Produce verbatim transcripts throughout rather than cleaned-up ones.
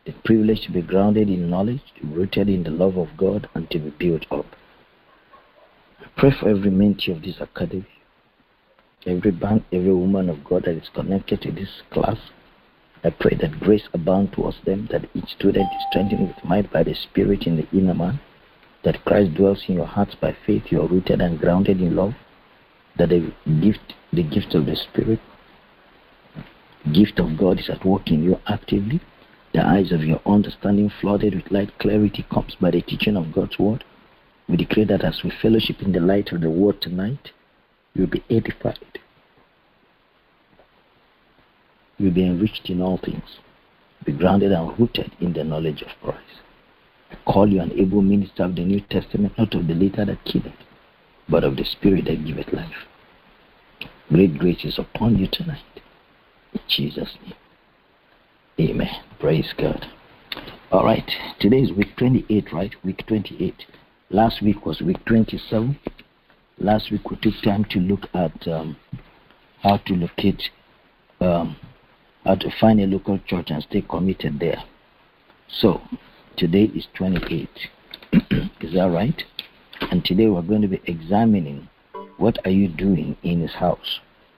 the privilege to be grounded in knowledge, to be rooted in the love of God, and to be built up. I pray for every mentee of this academy, every man, every woman of God that is connected to this class. I pray that grace abound towards them, that each student is strengthened with might by the Spirit in the inner man, that Christ dwells in your hearts by faith, you are rooted and grounded in love, that the gift, the gift of the Spirit, gift of God is at work in you actively. The eyes of your understanding flooded with light, clarity comes by the teaching of God's word. We declare that as we fellowship in the light of the word tonight, you'll be edified. You'll be enriched in all things. Be grounded and rooted in the knowledge of Christ. I call you an able minister of the New Testament, not of the letter that killeth, but of the Spirit that giveth life. Great grace is upon you tonight. In Jesus' name. Amen. Praise God. All right. Today is week twenty-eight, right? Week twenty-eight. Last week was week twenty-seven. Last week we took time to look at um, how to locate, um, how to find a local church and stay committed there. So, today is twenty-eight. Is that right? And today we're going to be examining what are you doing in His house.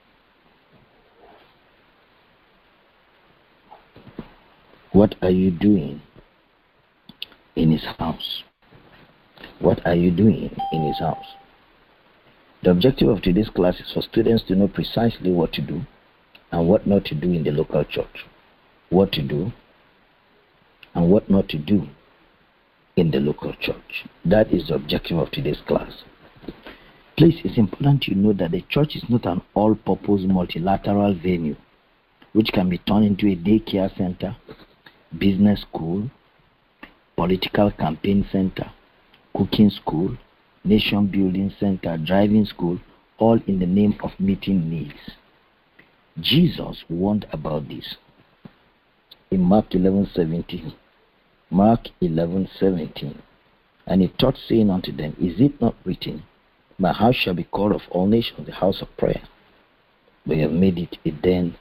What are you doing in His house? What are you doing in His house? The objective of today's class is for students to know precisely what to do and what not to do in the local church. What to do and what not to do in the local church. That is the objective of today's class. Please, it's important you know that the church is not an all-purpose multilateral venue which can be turned into a daycare center, business school, political campaign center, cooking school, nation building center, driving school, all in the name of meeting needs. Jesus warned about this in Mark eleven seventeen. Mark eleven seventeen. And he taught, saying unto them, Is it not written, My house shall be called of all nations the house of prayer? But you have made it a den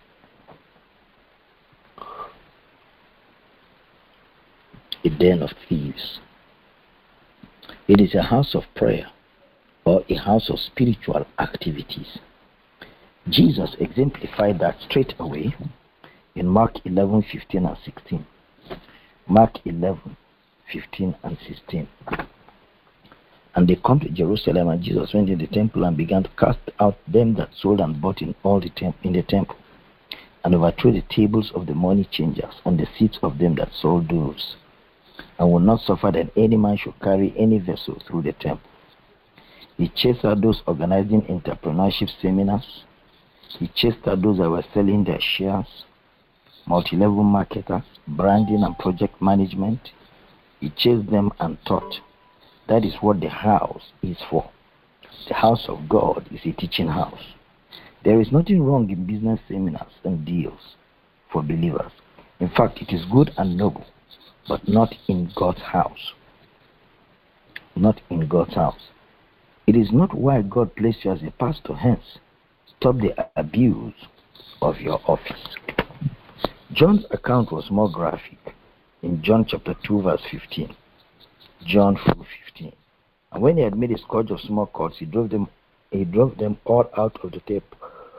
a den of thieves. It is a house of prayer or a house of spiritual activities. Jesus exemplified that straight away in Mark eleven fifteen and sixteen. Mark eleven fifteen and sixteen. And they come to Jerusalem, and Jesus went in the temple and began to cast out them that sold and bought in all the temp- in the temple, and overthrew the tables of the money changers and the seats of them that sold doves, and would not suffer that any man should carry any vessel through the temple. He chased out those organizing entrepreneurship seminars. He chased out those that were selling their shares, multi-level marketers, branding and project management. He chased them and taught. That is what the house is for. The house of God is a teaching house. There is nothing wrong in business seminars and deals for believers. In fact, it is good and noble, but not in God's house. Not in God's house. It is not why God placed you as a pastor. Hence, stop the abuse of your office. John's account was more graphic in John chapter two verse fifteen. John four fifteen. And when he had made a scourge of small cords, he drove them he drove them all out of the temple.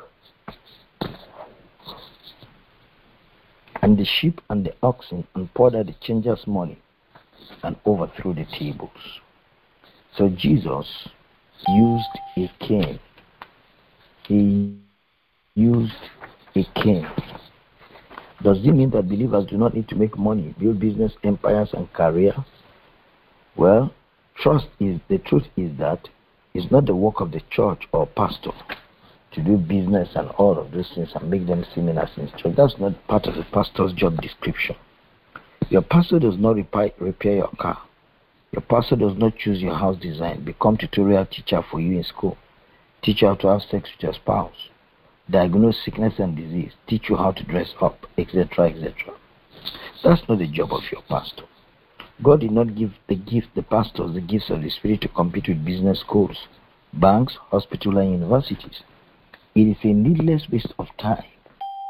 And the sheep and the oxen, and poured out the changers' money, and overthrew the tables. So Jesus used a cane. He used a cane. Does it mean that believers do not need to make money, build business empires and careers? Well, trust is the truth is that it's not the work of the church or pastor to do business and all of those things and make them seminars in church. That's not part of the pastor's job description. Your pastor does not repair, repair your car. Your pastor does not choose your house design, become tutorial teacher for you in school, teach you how to have sex with your spouse, diagnose sickness and disease, teach you how to dress up, et cetera, et cetera. That's not the job of your pastor. God did not give the gift, the pastors, the gifts of the Spirit to compete with business schools, banks, hospitals, and universities. It is a needless waste of time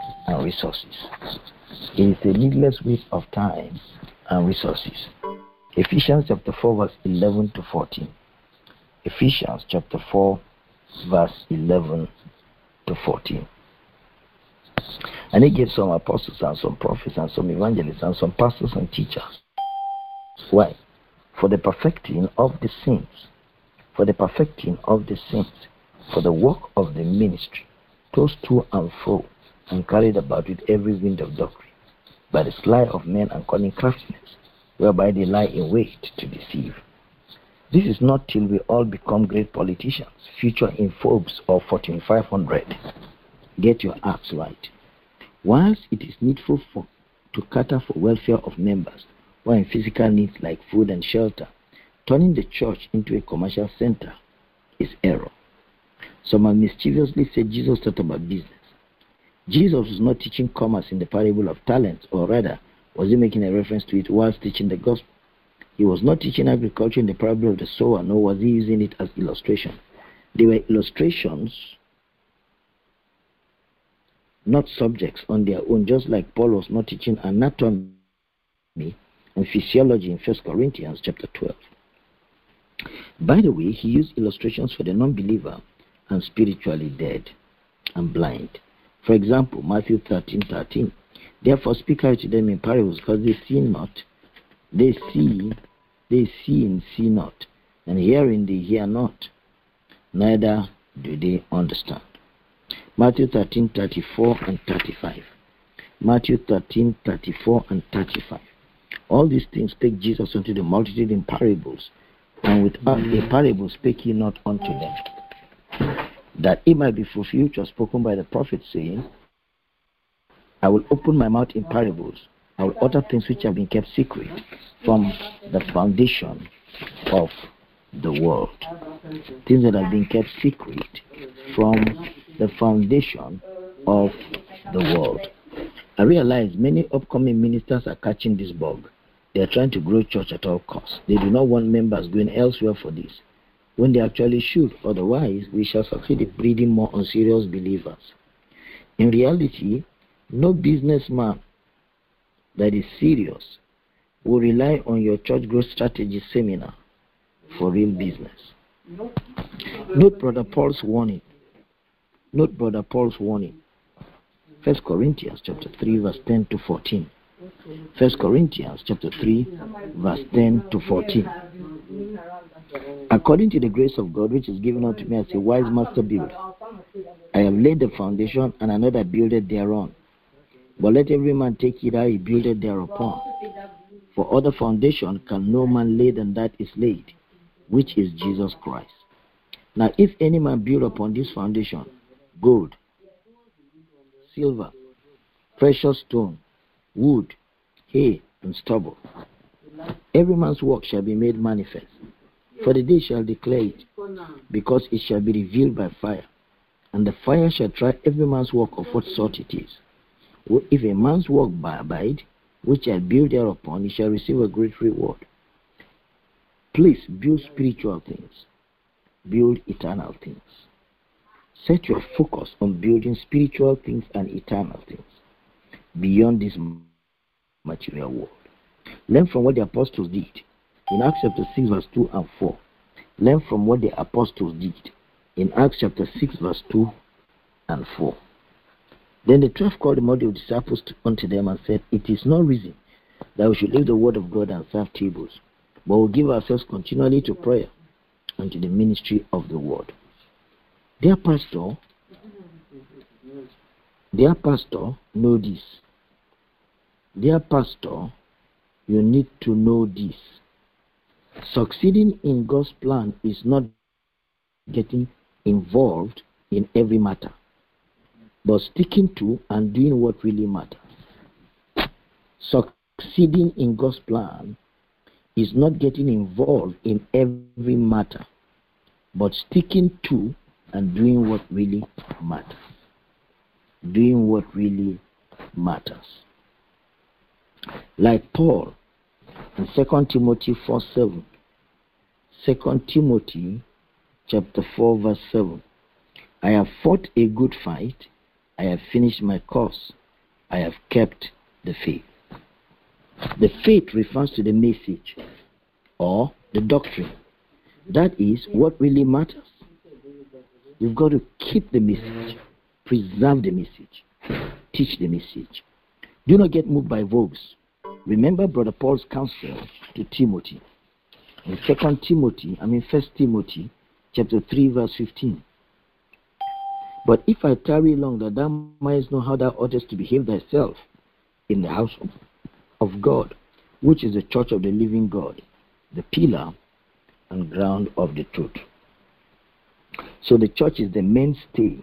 and resources. It is a needless waste of time and resources. Ephesians chapter four verse eleven to fourteen. Ephesians chapter four verse eleven to fourteen. And he gave some apostles and some prophets and some evangelists and some pastors and teachers. Why? For the perfecting of the saints. For the perfecting of the saints. For the work of the ministry. Tossed to and fro and carried about with every wind of doctrine, by the sleight of men and cunning craftiness, whereby they lie in wait to deceive. This is not till we all become great politicians, future in Forbes or Fortune five hundred. Get your acts right. Whilst it is needful for, to cater for welfare of members, or in physical needs like food and shelter, turning the church into a commercial center is error. Some have mischievously said Jesus taught about business. Jesus was not teaching commerce in the parable of talents, or rather, was he making a reference to it whilst teaching the gospel? He was not teaching agriculture in the parable of the sower, nor was he using it as illustration. They were illustrations, not subjects on their own, just like Paul was not teaching anatomy and physiology in First Corinthians chapter twelve. By the way, he used illustrations for the non-believer and spiritually dead and blind. For example, Matthew thirteen thirteen. Therefore speak I to them in parables, because they see not, they see, they see and see not, and hearing they hear not, neither do they understand. Matthew thirteen thirty-four and thirty-five. Matthew thirteen thirty-four and thirty-five. All these things spake Jesus unto the multitude in parables, and without a parable spake he not unto them, that it might be fulfilled which was spoken by the prophet, saying, I will open my mouth in parables, I will utter things which have been kept secret from the foundation of the world. Things that have been kept secret from the foundation of the world. I realize many upcoming ministers are catching this bug. They are trying to grow church at all costs. They do not want members going elsewhere for this, when they actually should. Otherwise, we shall succeed in breeding more unserious believers. In reality, no businessman that is serious will rely on your church growth strategy seminar for real business. Note Brother Paul's warning. Note Brother Paul's warning. First Corinthians chapter three, verse ten to fourteen. First Corinthians chapter three, verse ten to fourteen. According to the grace of God which is given unto me as a wise master builder, I have laid the foundation, and another builded thereon. But let every man take it how he builded thereupon. For other foundation can no man lay than that is laid, which is Jesus Christ. Now if any man build upon this foundation gold, silver, precious stone, wood, hay, and stubble, every man's work shall be made manifest, for the day shall declare it, because it shall be revealed by fire, and the fire shall try every man's work of what sort it is. If a man's work abide, which shall build thereupon, he shall receive a great reward. Please build spiritual things, build eternal things. Set your focus on building spiritual things and eternal things beyond this material world. Learn from what the apostles did. In Acts chapter six, verse two and four. Learn from what the apostles did. In Acts chapter six, verse two and four. Then the twelve called the multitude of disciples unto them and said, It is no reason that we should leave the word of God and serve tables, but will give ourselves continually to prayer and to the ministry of the word. Dear pastor, dear pastor, know this. Dear pastor, you need to know this. Succeeding in God's plan is not getting involved in every matter, but sticking to and doing what really matters. Succeeding in God's plan is not getting involved in every matter, but sticking to and doing what really matters. Doing what really matters. Like Paul in Second Timothy four seven. Second Timothy chapter four verse seven. I have fought a good fight. I have finished my course. I have kept the faith. The faith refers to the message or the doctrine. That is what really matters. You've got to keep the message, preserve the message, teach the message. Do not get moved by vogues. Remember Brother Paul's counsel to Timothy. In Second Timothy, I mean First Timothy, chapter three, verse fifteen. But if I tarry long, that thou mightest know how thou oughtest to behave thyself in the house of God, which is the church of the living God, the pillar and ground of the truth. So the church is the mainstay.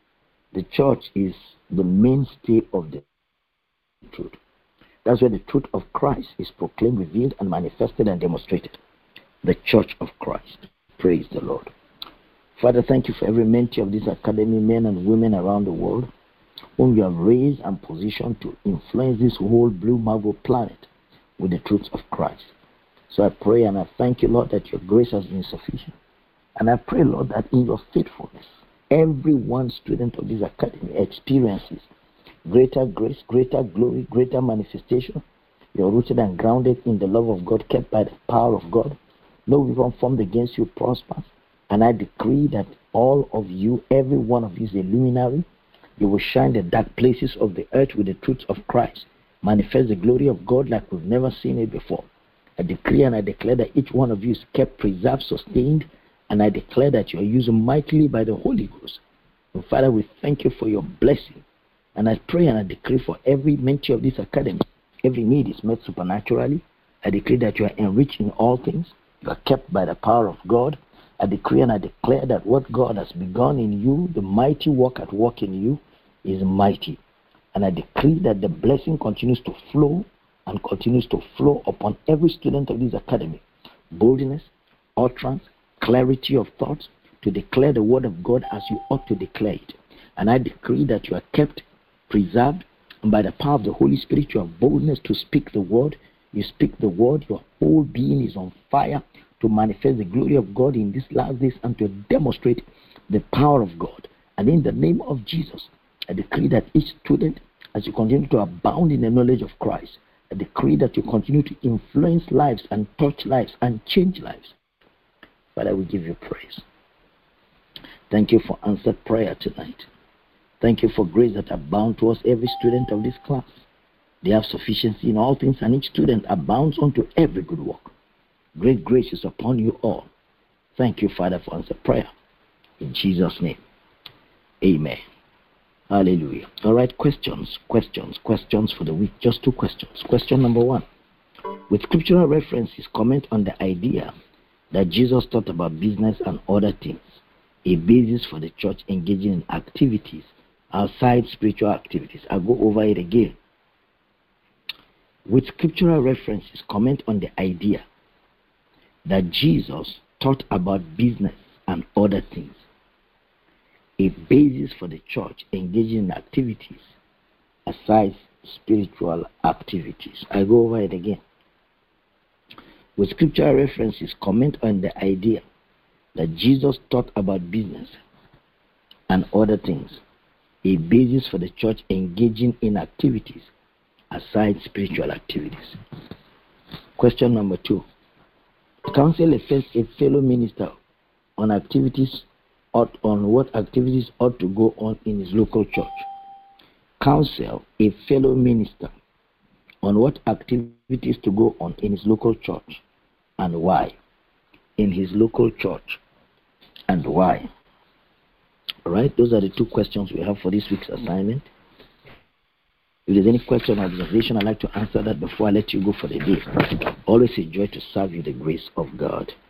The church is the mainstay of the truth. That's where the truth of Christ is proclaimed, revealed, and manifested and demonstrated. The church of Christ. Praise the Lord. Father, thank you for every mentee of this academy, men and women around the world, whom you have raised and positioned to influence this whole blue marble planet with the truths of Christ. So I pray and I thank you, Lord, that your grace has been sufficient. And I pray, Lord, that in your faithfulness, every one student of this academy experiences greater grace, greater glory, greater manifestation. You're rooted and grounded in the love of God, kept by the power of God. No weapon formed against you prospers. And I decree that all of you, every one of you is a luminary. You will shine the dark places of the earth with the truth of Christ. Manifest the glory of God like we've never seen it before. I decree and I declare that each one of you is kept, preserved, sustained. And I declare that you are used mightily by the Holy Ghost. And Father, we thank you for your blessing. And I pray and I decree for every mentee of this academy, every need is met supernaturally. I decree that you are enriched in all things. You are kept by the power of God. I decree and I declare that what God has begun in you, the mighty work at work in you, is mighty. And I decree that the blessing continues to flow and continues to flow upon every student of this academy. Boldness, utterance, clarity of thoughts, to declare the word of God as you ought to declare it. And I decree that you are kept, preserved, and by the power of the Holy Spirit, you have boldness to speak the word. You speak the word, your whole being is on fire to manifest the glory of God in these last days and to demonstrate the power of God. And in the name of Jesus, I decree that each student, as you continue to abound in the knowledge of Christ, I decree that you continue to influence lives and touch lives and change lives. Father, we give you praise. Thank you for answered prayer tonight. Thank you for grace that abound towards every student of this class. They have sufficiency in all things, and each student abounds unto every good work. Great grace is upon you all. Thank you, Father, for answered prayer. In Jesus' name, amen. Hallelujah. All right, questions, questions, questions for the week. Just two questions. Question number one. With scriptural references, comment on the idea that Jesus taught about business and other things, a basis for the church engaging in activities outside spiritual activities. I'll go over it again. With scriptural references, comment on the idea that Jesus taught about business and other things, a basis for the church engaging in activities aside spiritual activities. I go over it again. With scriptural references, comment on the idea that Jesus taught about business and other things, a basis for the church engaging in activities aside spiritual activities. Question number two. Counsel a fellow minister on activities ought, on what activities ought to go on in his local church. Counsel a fellow minister on what activities to go on in his local church and why. In his local church and why. All right, those are the two questions we have for this week's assignment. If there's any question or observation, I'd like to answer that before I let you go for the day. Always a joy to serve you the grace of God.